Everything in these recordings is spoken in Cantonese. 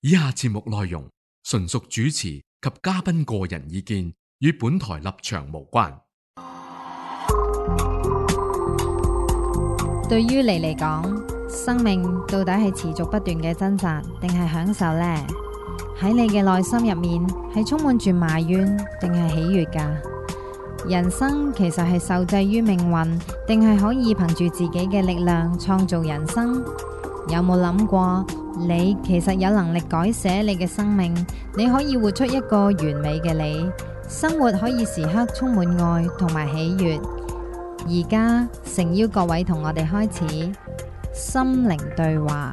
以下節目內容純屬主持及嘉賓個人意見，與本台立場無關。 對於你嚟講，生命到底係持續不斷嘅掙扎，定係享受呢？喺你嘅內心入面，係充滿住埋怨，定係喜悅㗎？人生其實係受制於命運，定係可以憑住自己嘅力量創造人生？有冇諗過，你其實有能力改寫你嘅生命？你可以活出一個完美嘅你，生活可以時刻充滿愛同埋喜悅。而家誠邀各位同我哋開始心靈對話。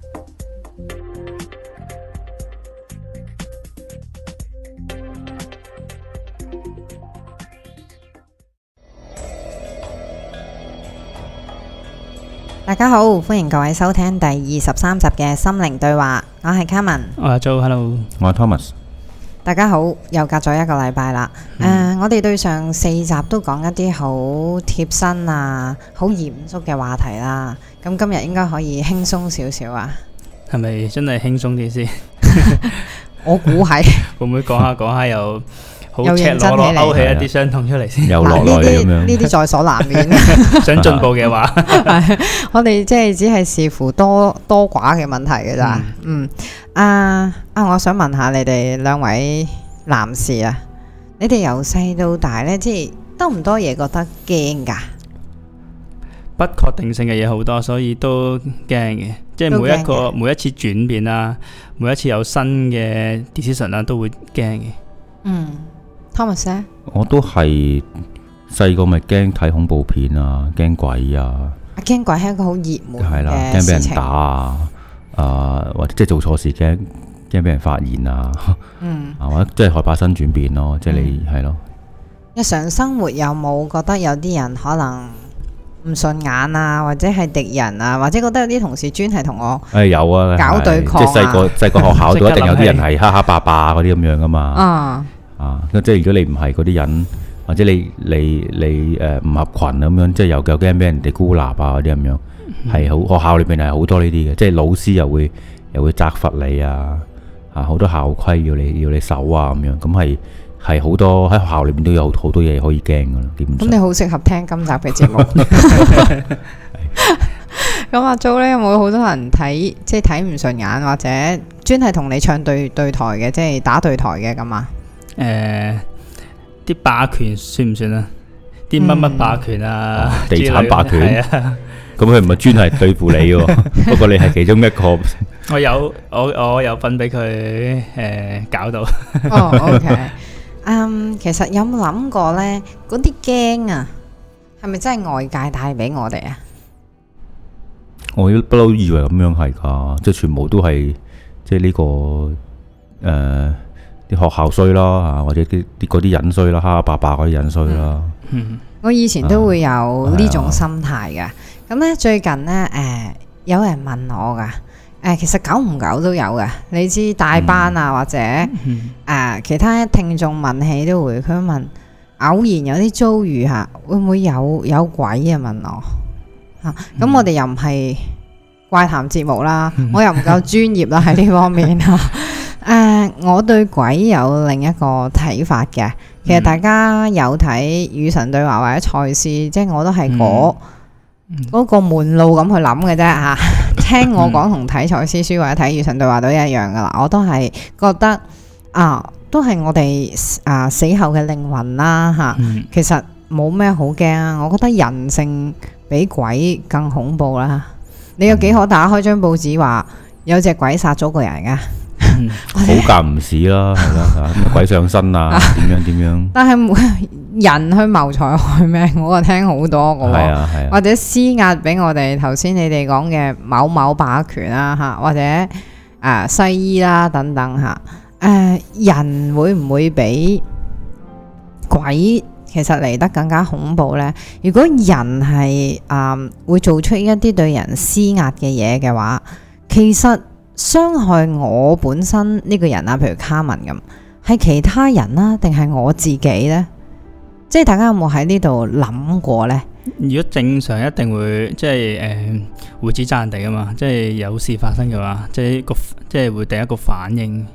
大家好，歡迎各位收聽第23集嘅心靈對話。我係 Carmen， 我係 Joe，Hello， 我係 Thomas。 大家好，又隔咗一個禮拜啦。我哋對上4集都講一啲好貼身啊、好嚴肅嘅話題啦。咁今日應該可以輕鬆少少啊？ 係咪真係輕鬆啲先？ 我估係。 會唔會講下又好又赤裸裸勾起一啲傷痛出嚟先？ 又落嚟咁樣。 呢啲在所難免。 想進步嘅話， 我哋即係只係視乎多寡嘅問題嘅咋。我想問下你哋兩位男士啊，你哋由細到大呢，即係多唔多嘢覺得驚噶？ 不確定性嘅嘢好多，所以都驚嘅。即係每一次轉變啦，每一次有新嘅 decision 啦，都會驚嘅。 Thomas 呢？ 我都係細個咪驚睇恐怖片啊，驚鬼啊。 驚鬼係一個好熱門係啦， 嘅驚俾人事情。 打啊，或者即係做錯事驚俾人發現啊。或者即係害怕新轉變咯，即係你係咯。 日常生活有冇覺得有啲人可能唔順眼啊，或者係敵人啊，或者覺得有啲同事專係同我有啊， 搞對抗啊？ 即係細個學校度一定有啲人係蝦蝦霸霸嗰啲咁樣噶嘛。即係如果你唔係嗰啲人，或者你唔合群咁樣，即係又驚俾人哋孤立啊嗰啲咁樣，係好學校裏邊係好多呢啲嘅，即係老師又會責罰你啊，好多校規要你守啊咁樣，咁係好多喺學校裏邊都有好多嘢可以驚噶啦，基本上。咁你好適合聽今集嘅節目。咁阿 Jo 呢，有冇好多人即係睇唔順眼，或者專係同你唱對台嘅，即係打對台嘅咁啊？ 啲霸權算唔算啊？啲乜霸權啊？ 地產霸權係啊。 咁佢唔係專係對付你喎，不過你係其中一個。 我有份俾佢搞到。 OK。其實有冇諗過呢？嗰啲驚啊，係咪真係外界帶俾我哋啊？ 我不嬲以為咁樣係噶，即係全部都係即係呢個啲學校衰啦，或者嗰啲人衰啦，蝦蝦霸霸嗰啲人衰啦。 我以前都會有呢種心態嘅。咁呢，最近呢，有人問我噶，其實久唔久都有嘅。你知大班啊，或者其他聽眾問起都會，佢問偶然有啲遭遇下，會唔會有鬼啊？問我咁我哋又唔係怪談節目啦，我又唔夠專業啦喺呢方面我對鬼有另一個睇法嘅。其實大家有睇《與神對話》或者賽斯，即係我都係嗰個門路咁去諗嘅啫吓。聽我講同睇賽斯書或者睇《與神對話》都一樣噶啦。我都係覺得都係我哋死後嘅靈魂啦吓。其實冇咩好驚啊。我覺得人性比鬼更恐怖啦。你有幾可打開張報紙話有隻鬼殺咗個人噶？ 好間唔時啦，係啦，鬼上身啊，點樣？但係人去謀財害命，我聽好多個喎，或者施壓俾我哋頭先你哋講嘅某某霸權啦吓，或者西醫啦等等吓，人會唔會比鬼其實嚟得更加恐怖呢？如果人係會做出一啲對人施壓嘅嘢嘅話，其實傷害我本身呢個人啊，譬如卡文咁，係其他人啦，定係我自己呢？即係大家有冇喺呢度諗過呢？ 如果正常一定會即係會指責人哋噶嘛，即係有事發生嘅話，即係會第一個反應。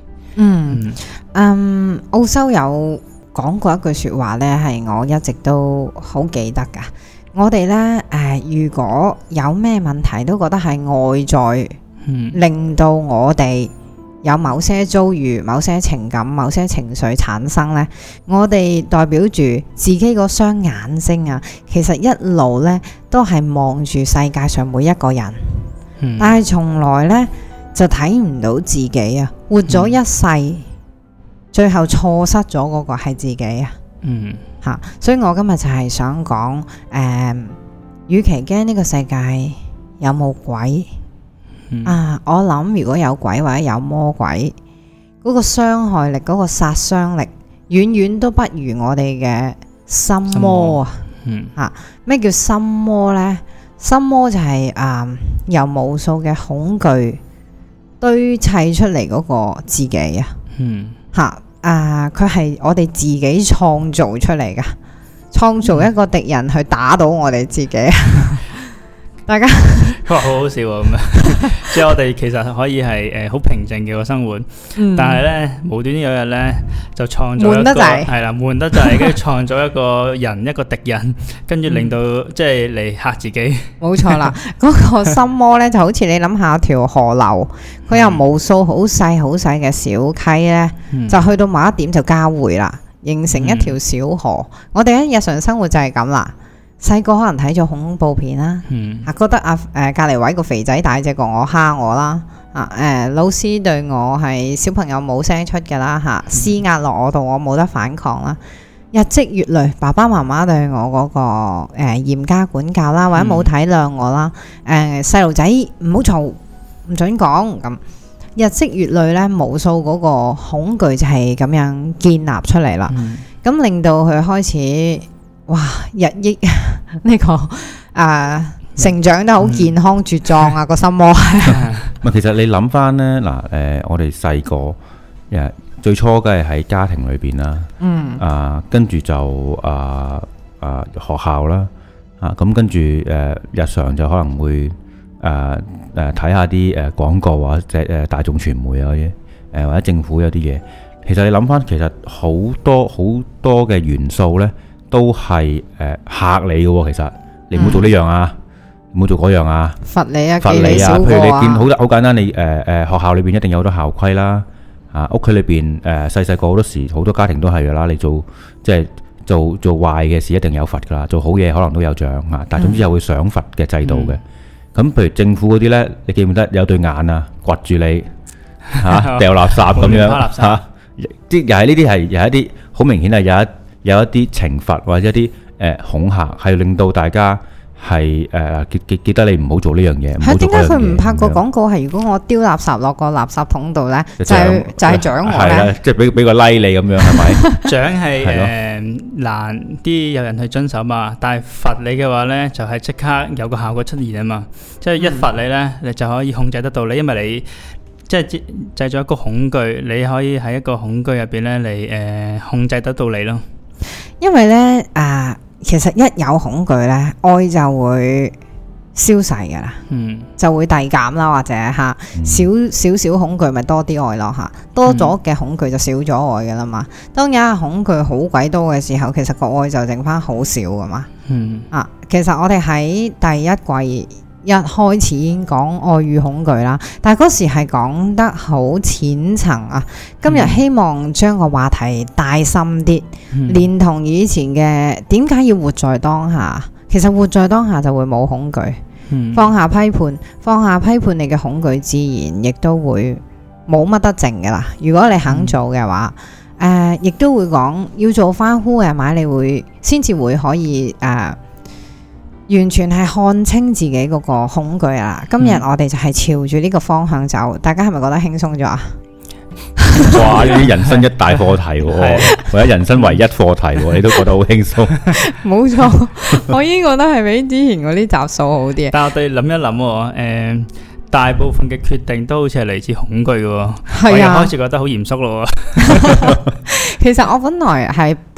澳洲有講過一句說話呢，係我一直都好記得噶。我哋呢，如果有咩問題都覺得係外在令到我哋有某些遭遇、某些情感、某些情緒產生呢，我哋代表住自己嗰雙眼睛啊，其實一路呢都係望住世界上每一個人，但係從來呢就睇唔到自己啊，活咗一世，最後錯失咗嗰個係自己啊。所以我今日就係想講，與其驚呢個世界有冇鬼。我諗如果有鬼或者有魔鬼，嗰個傷害力、嗰個殺傷力，遠遠都不如我哋嘅心魔啊！咩叫心魔呢？心魔就係由無數嘅恐懼堆砌出嚟嗰個自己佢係我哋自己創造出嚟噶，創造一個敵人去打倒我哋自己。大家佢話好好笑咁樣，即係我哋其實可以係好平靜嘅個生活，但係呢，無端端有日呢，就創造一個係啦，悶得滯，跟住創造一個人一個敵人，跟住令到即係嚟嚇自己。冇錯啦，嗰個心魔呢，就好似你諗下條河流，佢有無數好細好細嘅小溪呢，就去到某一點就交匯啦，形成一條小河。我哋喺日常生活就係咁啦。細個可能睇咗恐怖片啦，覺得隔離位個肥仔大隻過我，蝦我啦，老師對我係小朋友冇聲出㗎啦，施壓落我度，我冇得反抗啦。日積月累，爸爸媽媽對我嗰個嚴加管教啦，或者冇體諒我啦，細路仔唔好嘈，唔准講咁。日積月累呢，無數嗰個恐懼就係咁樣建立出嚟啦，咁令到佢開始。哇！日益呢個成長得好健康茁壯啊，個心魔。 其實你諗翻呢，嗱我哋細個最初梗係喺家庭裏邊啦，跟住就學校啦，咁跟住日常就可能會睇下啲廣告或者大眾傳媒啊啲或者政府有啲嘢。其實你諗翻，其實好多嘅元素呢。都係嚇你嘅喎，其實你唔好做呢樣啊，唔好做嗰樣啊， 罰你啊， 譬如你見好簡單，你學校裏邊一定有好多校規啦，屋企裏邊細個好多時好多家庭都係噶啦，你做壞嘅事一定有罰噶啦，做好嘢可能都有獎啊，但係總之有會賞罰嘅制度嘅。咁譬如政府嗰啲呢，你記唔記得有對眼啊，掘住你掉垃圾咁樣即又係呢啲係有一啲好明顯係有一啲懲罰或者一啲恐嚇，係令到大家係記得你唔好做呢樣嘢。係點解佢唔拍個廣告係？如果我丟垃圾落個垃圾桶度呢，就係獎我呢？ 即係俾個 like 你咁樣係咪？ 獎係難啲有人去遵守嘛，但係罰你嘅話呢，就係即刻有個效果出現啊嘛。即係一罰你呢，你就可以控制得到你，因為你即係製造一個恐懼，你可以喺一個恐懼入邊呢嚟控制得到你咯。 因為呢，其實一有恐懼呢，愛就會消逝噶啦，就會遞減啦，或者少恐懼咪多啲愛咯，多咗嘅恐懼就少咗愛噶啦嘛。當有恐懼好鬼多嘅時候，其實個愛就剩翻好少噶嘛。其實我哋喺第一季一開始已經講愛與恐懼啦，但係嗰時係講得好淺層啊。今日希望將個話題帶深啲，連同以前嘅點解要活在當下。其實活在當下就會冇恐懼，放下批判你嘅恐懼，自然亦都會冇乜得剩噶啦。如果你肯做嘅話，亦都會講要做翻 who am I，你會先至會可以完全係看清自己嗰個恐懼啊！今日我哋就係朝住呢個方向走，大家係咪覺得輕鬆咗啊？ 哇！呢啲人生一大課題，或者人生唯一課題，你都覺得好輕鬆？ 冇錯，我已經覺得係比之前嗰啲集數好啲。 但係我哋諗一諗，大部分嘅決定都好似係嚟自恐懼嘅，我又開始覺得好嚴肅咯。 其實我本來係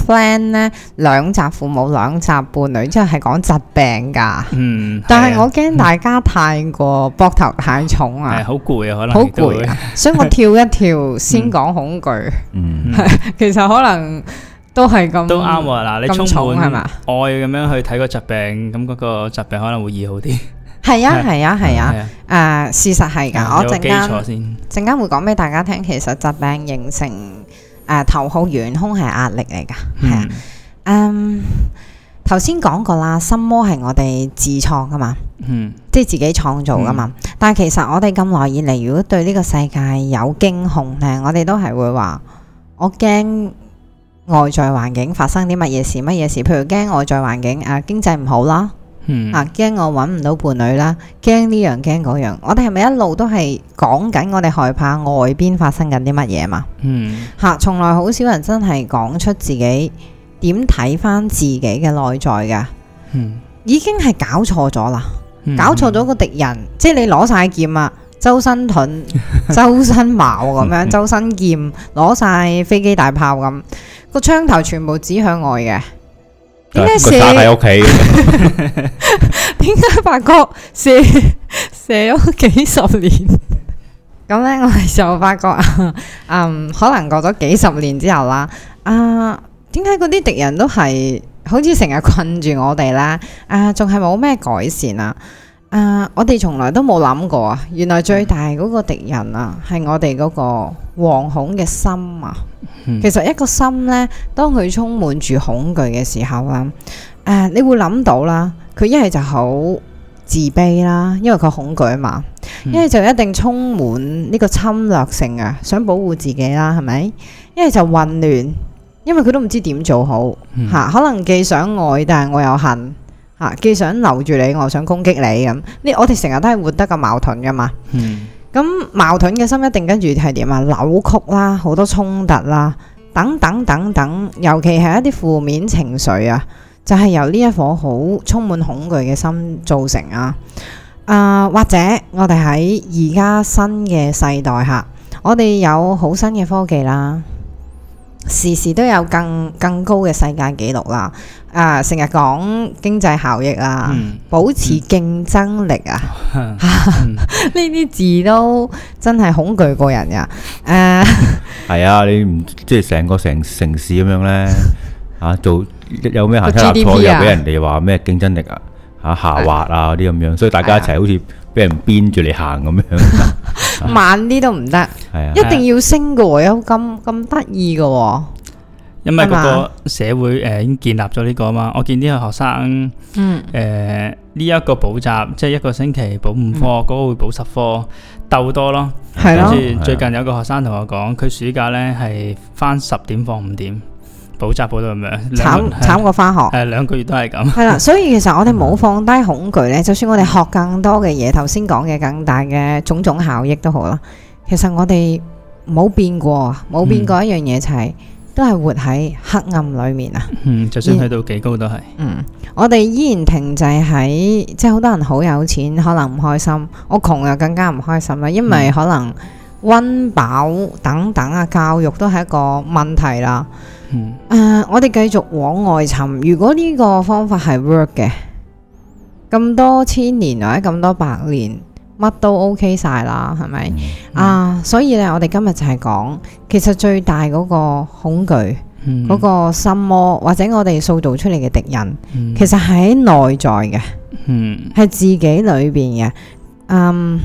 plan 咧兩集父母兩集伴侶，即係講疾病噶。但係我驚大家太過膊頭太重啊， 好攰啊，可能好攰啊，所以我跳一跳先講恐懼。其實可能都係咁， 都啱喎。嗱，你充滿愛咁樣去睇個疾病，咁嗰個疾病可能會易好啲。 係啊，事實係㗎。我陣間會講俾大家聽，其實疾病形成頭號元兇係壓力嚟㗎。係啊，頭先講過啦，心魔係我哋自創㗎嘛，即係自己創造㗎嘛。但係其實我哋咁耐以嚟，如果對呢個世界有驚恐咧，我哋都係會話我驚外在環境發生啲乜嘢事，譬如驚外在環境經濟唔好啦。驚我搵唔到伴侶啦，驚呢樣驚嗰樣，我哋係咪一路都係講緊我哋害怕外邊發生緊啲乜嘢嘛？從來好少人真係講出自己點睇翻自己嘅內在噶，已經係搞錯咗啦，搞錯咗個敵人，即係你攞晒劍啊，周身盾、周身矛咁樣，周身劍，攞晒飛機大炮咁，個槍頭全部指向外嘅。點解射喺屋企？ 點解發覺射咗幾十年？咁咧，我哋就發覺可能過咗幾十年之後啦，點解嗰啲敵人都係好似成日困住我哋啦？仲係冇咩改善啊？我哋從來都冇諗過啊！原來最大嗰個敵人啊，係我哋嗰個惶恐嘅心啊！其實一個心呢，當佢充滿住恐懼嘅時候啦，你會諗到啦，佢一係就好自卑啦，因為佢恐懼啊嘛；一係就一定充滿呢個侵略性啊，想保護自己啦，係咪？一係就混亂，因為佢都唔知點做好可能既想愛，但係我又恨。既想留住你，我想攻擊你咁。我哋成日都係活得咁矛盾噶嘛。咁矛盾嘅心一定跟住係點啊？扭曲啦，好多衝突啦，等等等等。尤其係一啲負面情緒啊，就係由呢一顆好充滿恐懼嘅心造成啊。或者我哋喺而家新嘅世代下，我哋有好新嘅科技啦。時時都有更高嘅世界紀錄啦，成日講經濟效益啊，保持競爭力啊，呢啲字都真係恐懼過人呀。 係啊，你唔即係成個城市咁樣咧，做有咩行差踏錯又俾人哋話咩競爭力下滑啊嗰啲咁樣，所以大家一齊好似俾人鞭住嚟行咁樣， 慢啲都唔得，一定要升嘅喎，有咁得意嘅喎。 因為嗰個社會已經建立咗呢個啊嘛，我見啲學生呢一個補習，即係一個星期補5科，嗰個會補10科，鬥多咯。跟住最近有個學生同我講，佢暑假呢係返10點放5點。補習補到咁樣， 慘過返學。 2個月都係咁。係啦，所以其實我哋冇放低恐懼咧，就算我哋學更多嘅嘢，頭先講嘅更大嘅種種效益都好啦。其實我哋冇變過，冇變過一樣嘢，就係都係活喺黑暗裏面啊。 就算去到幾高都係。 我哋依然停滯喺，即係好多人好有錢，可能唔開心。我窮又更加唔開心啦，因為可能溫飽等等啊，教育都係一個問題啦。我哋繼續往外尋，如果呢個方法係 work 嘅，咁多千年或者咁多百年，乜都 OK 晒啦，係咪？所以咧，我哋今日就係講，其實最大嗰個恐懼，嗰個心魔，或者我哋塑造出嚟嘅敵人，其實係喺內在嘅，係自己裏邊嘅。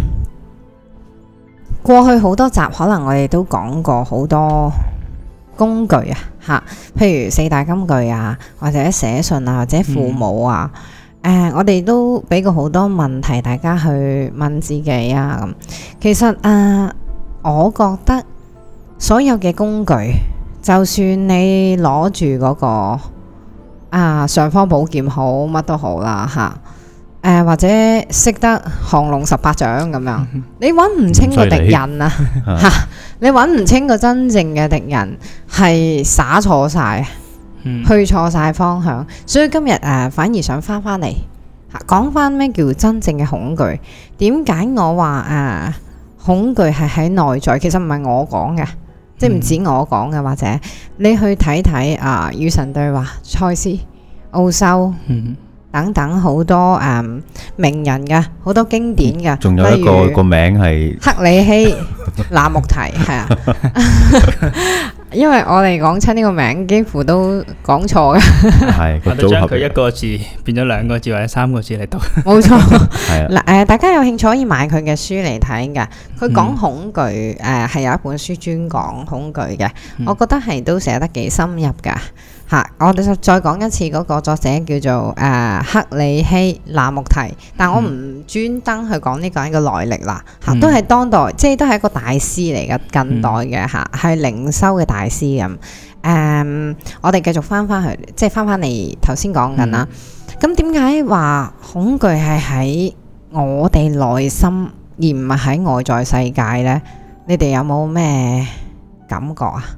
過去好多集，可能我哋都講過好多工具譬如4大金句啊，或者寫信啊，或者父母啊，我哋都俾過好多問題大家去問自己啊。咁其實我覺得所有嘅工具，就算你攞住嗰個尚方寶劍好，乜都好啦或者識得降龍十八掌咁樣，你揾唔清個敵人啊你揾唔清個真正嘅敵人係灑錯晒，去錯晒方向。所以今日反而想翻嚟講翻咩叫真正嘅恐懼。點解我話恐懼係喺內在？其實唔係我講嘅， 即係唔止我講嘅，或者你去睇睇啊，與神對話、賽斯、奧修等等好多名人嘅，好多經典嘅， 仲有一個名係克里希那穆提，係啊，因為我哋講親呢個名，幾乎都講錯嘅。 係我哋將佢一個字變咗2個字或者3個字嚟讀。 冇錯。嗱，大家有興趣可以買佢嘅書嚟睇嘅。佢講恐懼，係有一本書專講恐懼嘅，我覺得係都寫得幾深入㗎。我哋再講一次嗰個作者叫做克里希那穆提，但我唔專登去講呢個人嘅來歷啦。都係當代，即係都係一個大師嚟嘅，近代嘅係靈修嘅大師咁。我哋繼續翻去，即係翻嚟頭先講緊啦。咁點解話恐懼係喺我哋內心而唔係喺外在世界呢？你哋有冇咩感覺啊？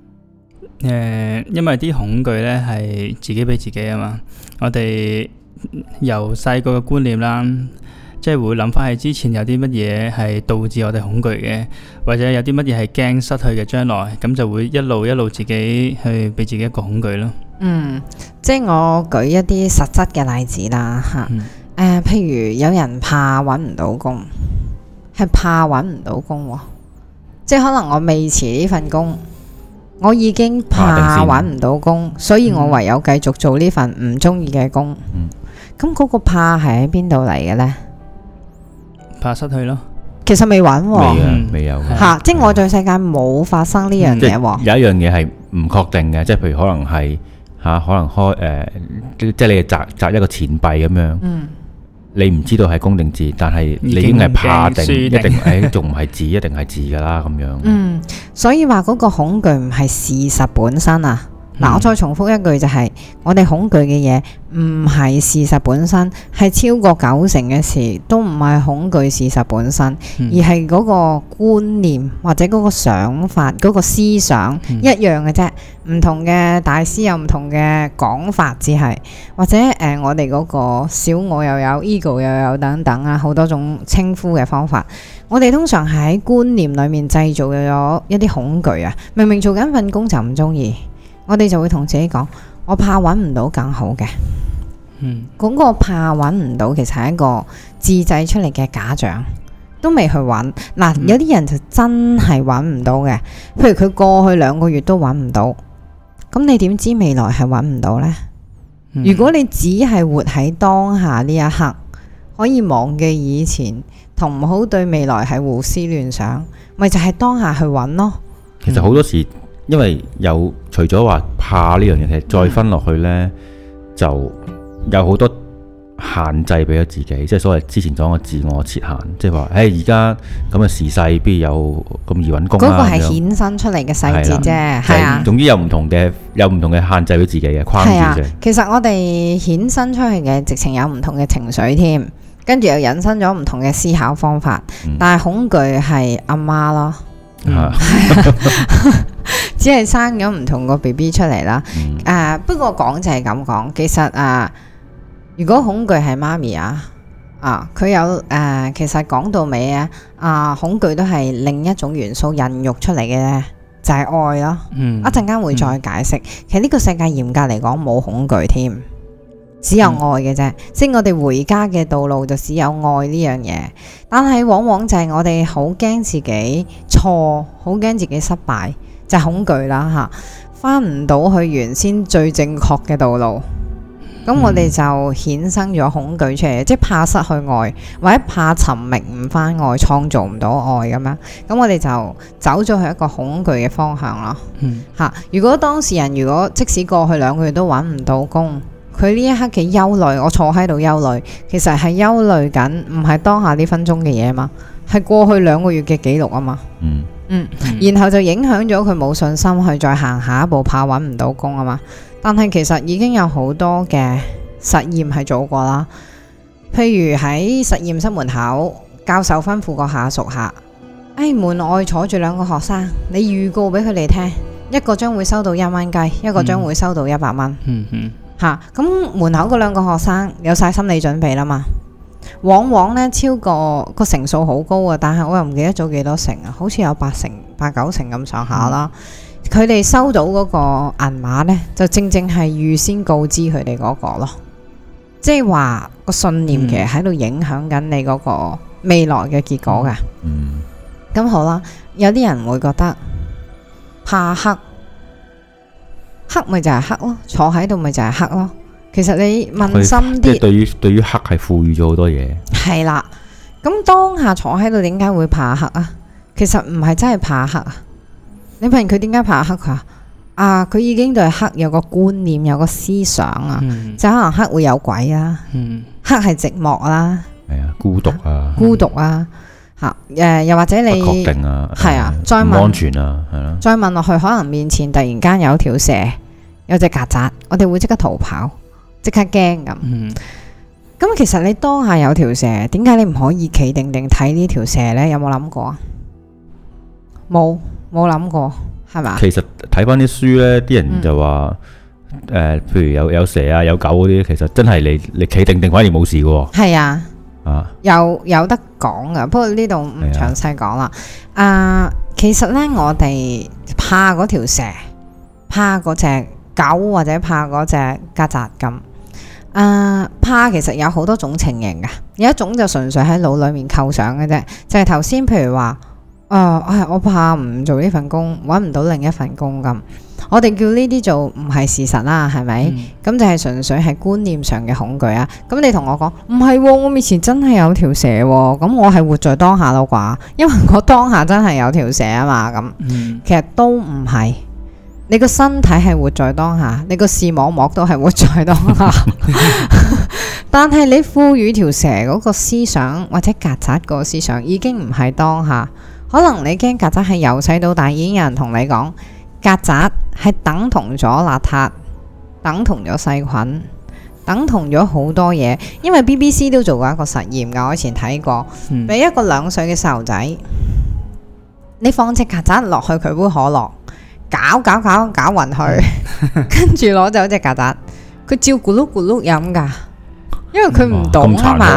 因為啲恐懼呢係自己俾自己啊嘛。我哋由細個嘅觀念啦，即係會諗翻起之前有啲乜嘢係導致我哋恐懼嘅，或者有啲乜嘢係驚失去嘅將來，咁就會一路自己去俾自己一個恐懼咯。 即係我舉一啲實質嘅例子啦譬如有人怕揾唔到工，係怕揾唔到工，即係可能我未辭呢份工，我已經怕揾唔到工，所以我唯有繼續做呢份唔中意嘅工。咁嗰個怕係喺邊度嚟嘅呢？ 怕失去咯。 其實未揾喎， 未有即係外在世界冇發生呢樣嘢喎。 有一樣嘢係唔確定嘅，即係譬如可能係可能開即係你擲一個錢幣咁樣。你唔知道係公定字，但係你已經係怕定一定仲唔係字，一定係字噶啦咁樣。 所以話嗰個恐懼唔係事實本身啊。我再重複一句就係，我哋恐懼嘅嘢唔係事實本身，係超過90%嘅事都唔係恐懼事實本身，而係嗰個觀念或者嗰個想法、嗰個思想一樣嘅啫。唔同嘅大師有唔同嘅講法，只係或者我哋嗰個小我又有 ego 又有等等啊，好多種稱呼嘅方法。我哋通常係喺觀念裏面製造咗一啲恐懼啊。明明做緊份工就唔中意，我哋就會同自己講，我怕揾唔到更好嘅。嗰個怕揾唔到，其實係一個自製出嚟嘅假象，都未去揾。有啲人就真係揾唔到嘅，譬如佢過去2個月都揾唔到，咁你點知未來係揾唔到呢？如果你只係活喺當下呢一刻，可以忘記以前，同唔好對未來係胡思亂想，咪就係當下去揾咯。 其實好多時，因為有除咗話怕呢樣嘢，其實再分落去呢，就有好多限制俾咗自己，即係所謂之前講嘅自我設限，即係話，而家咁嘅時勢，邊有咁易揾工啊？嗰個係衍生出嚟嘅細節啫，係啊。 總之有唔同嘅限制俾自己嘅框住啫。 其實我哋衍生出去嘅，直情有唔同嘅情緒添，跟住又引申咗唔同嘅思考方法。但係恐懼係阿媽咯。只係生咗唔同個 BB 出嚟啦。不過講就係咁講，其實如果恐懼係媽咪佢有其實講到尾恐懼都係另一種元素孕育出嚟嘅咧，就係愛咯。一陣間會再解釋。其實呢個世界嚴格嚟講冇恐懼添，只有愛嘅啫。即係我哋回家嘅道路就只有愛呢樣嘢，但係往往就係我哋好驚自己錯，好驚自己失敗，就係恐懼啦翻唔到去原先最正確嘅道路。咁我哋就衍生咗恐懼出嚟，即係怕失去愛，或者怕尋覓唔翻愛，創造唔到愛咁樣。咁我哋就走咗去一個恐懼嘅方向咯。如果當事人即使過去2個月都揾唔到工，佢呢一刻嘅憂慮，我坐喺度憂慮，其實係憂慮緊，唔係當下呢分鐘嘅嘢嘛，係過去2個月嘅記錄啊嘛。然後就影響咗佢冇信心去再行下一步，怕揾唔到工啊嘛。但係其實已經有好多嘅實驗係做過啦，譬如喺實驗室門口，教授吩咐個下屬門外坐住2個學生，你預告俾佢哋聽，一個將會收到1蚊雞，一個將會收到100蚊。咁門口嗰2個學生有晒心理準備啦嘛。往往呢超過個成數好高啊，但係我又唔記得咗幾多成啊，好似有80 8-9成咁上下啦。佢哋收到嗰個銀碼呢，就正正係預先告知佢哋嗰個咯，即係話個信念其實喺度影響緊你嗰個未來嘅結果㗎。咁好啦，有啲人會覺得怕黑，黑咪就係黑咯，坐喺度咪就係黑咯。其實你問深啲， 即係對於黑係賦予咗好多嘢。係啦，咁當下坐喺度點解會怕黑啊？其實唔係真係怕黑啊。你問佢點解怕黑啊？佢已經對黑有個觀念，有個思想啊，就可能黑會有鬼啦，黑係寂寞啦，係啊，孤獨啊，吓，又或者你不確定啊，係啊，再問安全啊，係啦，再問落去，可能面前突然間有條蛇，有隻曱甴，我哋會即刻逃跑，即刻驚咁。咁其實你當下有條蛇，點解你唔可以企定定睇呢條蛇呢？有冇諗過啊？冇諗過，係嘛？其實睇翻啲書呢，啲人就話，譬如有蛇啊，有狗嗰啲，其實真係你企定定反而冇事嘅。係啊，有得講噶，不過呢度唔詳細講啦。其實呢，我哋怕嗰條蛇，怕嗰隻狗或者怕嗰隻曱甴咁。怕其實有好多種情形噶，有一種就純粹喺腦裏面構想嘅啫，就係頭先譬如話，我怕唔做呢份工，搵唔到另一份工咁，我哋叫呢啲做唔係事實啦，係咪？咁就係純粹係觀念上嘅恐懼啊。咁你同我講唔係，我面前真係有條蛇，咁我係活在當下咯啩，因為我當下真係有條蛇啊嘛。咁其實都唔係。你個身體係活在當下，你個視網膜都係活在當下，但係你賦予條蛇嗰個思想或者曱甴個思想已經唔係當下。可能你驚曱甴係由細到大已經有人同你講，曱甴係等同咗邋遢，等同咗細菌，等同咗好多嘢。因為 BBC 都做過一個實驗噶，我以前睇過，俾一個2歲嘅細路仔，你放隻曱甴落去佢杯可樂。搞勻佢，跟住攞走隻曱甴，佢照咕嚕咕嚕飲噶，因為佢唔懂啊嘛。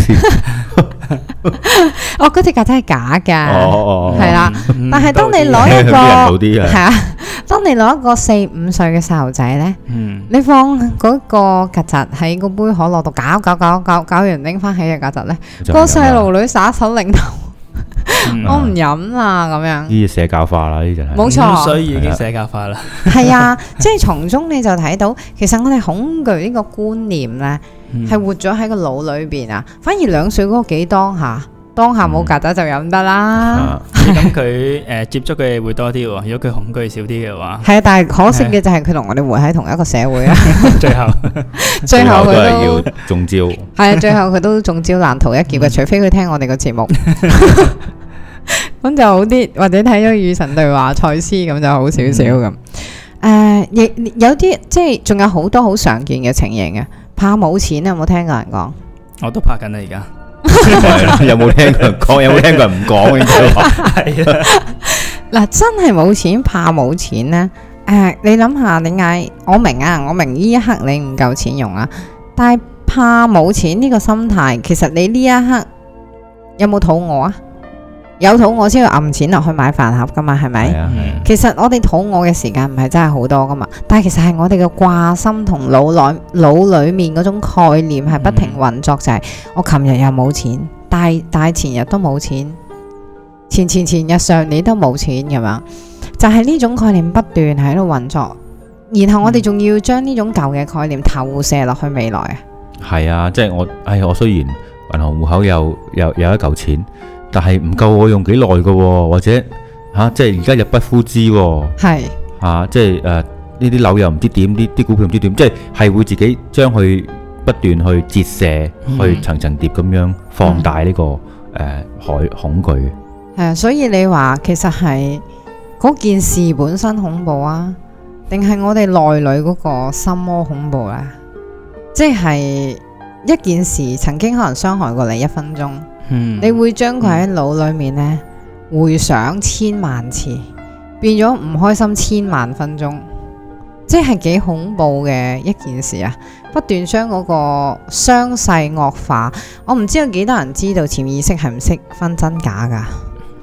哦，嗰隻曱甴係假噶，係啦。但係當你攞一個係啊，當你攞一個4-5歲嘅細路仔咧，你放嗰個曱甴喺個杯可樂度搞完拎翻起隻曱甴咧，個細路女耍手擰頭。我唔飲啦，咁樣呢啲社交化啦，呢就係冇錯，所以已經社交化啦。係啊，即係從中你就睇到，其實我哋恐懼呢個觀念呢，係活咗喺個腦裏邊啊。反而2歲嗰個幾當下冇曱甴就飲得啦。 咁佢接觸嘅會多啲喎，如果佢恐懼少啲嘅話， 係啊，但係可惜嘅就係佢同我哋活喺同一個社會啊。最後佢都係要中招。係啊，最後佢都中招難逃一劫嘅，除非佢聽我哋個節目。咁就好啲，或者睇咗《與神對話》賽斯咁就好少少咁。亦有啲即係仲有好多好常見嘅情形嘅，怕冇錢啊！有冇聽過人講？我都怕緊啦，而家。有冇聽過人講？有冇聽過人唔講？應該話係啦。嗱，真係冇錢，怕冇錢呢？你諗下點解？我明呢一刻你唔夠錢用啊，但係怕冇錢呢個心態，其實你呢一刻有冇肚餓啊？有肚餓先要揞錢落去買飯盒噶嘛，係咪？其實我哋肚餓嘅時間唔係真係好多噶嘛，但係其實係我哋嘅掛心同腦裏面嗰種概念係不停運作，就係我琴日又冇錢，大前日都冇錢，前日上年都冇錢咁樣，就係呢種概念不斷喺度運作，然後我哋仲要將呢種舊嘅概念投射落去未來啊。係啊，即係我雖然銀行戶口有一嚿錢。但係唔夠我用幾耐嘅，或者即係而家入不敷支，係即係呢啲樓又唔知點，啲股票唔知點，即係會自己將佢不斷去折射，去層層疊咁樣放大呢個恐懼。係啊，所以你話其實係嗰件事本身恐怖啊，定係我哋內裏嗰個心魔恐怖咧？即係一件事曾經可能傷害過你1分鐘。你會將佢喺腦裏面呢回想1000萬次，變咗唔開心1000萬分鐘，即係幾恐怖嘅一件事啊！不斷將嗰個傷勢惡化，我唔知有幾多人知道潛意識係唔識分真假噶。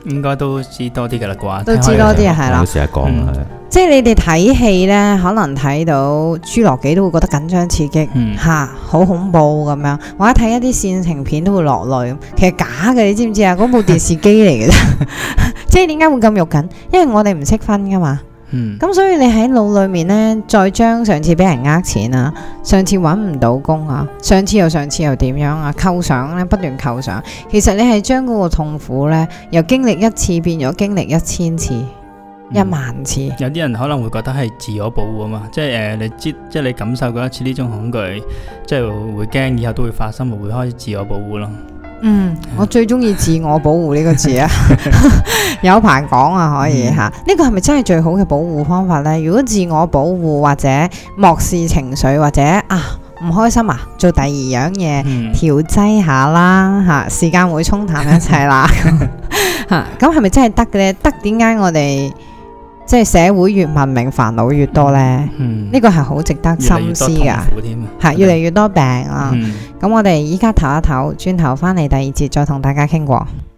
應該都知多啲嘅啦啩， 都知多啲啊，係啦。 成日講係。 即係你哋睇戲呢，可能睇到侏羅紀都會覺得緊張刺激，好恐怖咁樣，或者睇一啲煽情片都會落淚。其實假嘅，你知唔知啊？嗰部電視機嚟嘅啫。即係點解會咁肉緊？因為我哋唔識分噶嘛。咁所以你喺腦裏面呢，再將上次俾人呃錢啊，上次揾唔到工啊，上次又點樣啊？構想呢，不斷構想，其實你係將嗰個痛苦呢，由經歷一次變咗經歷1000次、10000次。 有啲人可能會覺得係自我保護啊嘛，即係即係你感受過一次呢種恐懼，即係會驚以後都會發生，會開始自我保護咯。 我最中意自我保護呢個字啊，有排講啊，可以吓。呢個係咪真係最好嘅保護方法呢？如果自我保護或者漠視情緒，或者唔開心啊，做第二樣嘢調劑下啦吓，時間會沖淡一切啦。咁係咪真係得嘅呢？得，點解我哋即係社會越文明，煩惱越多呢？呢個係好值得深思噶，係越嚟越多病啊！咁我哋依家唞一唞，轉頭翻嚟第二節再同大家傾過。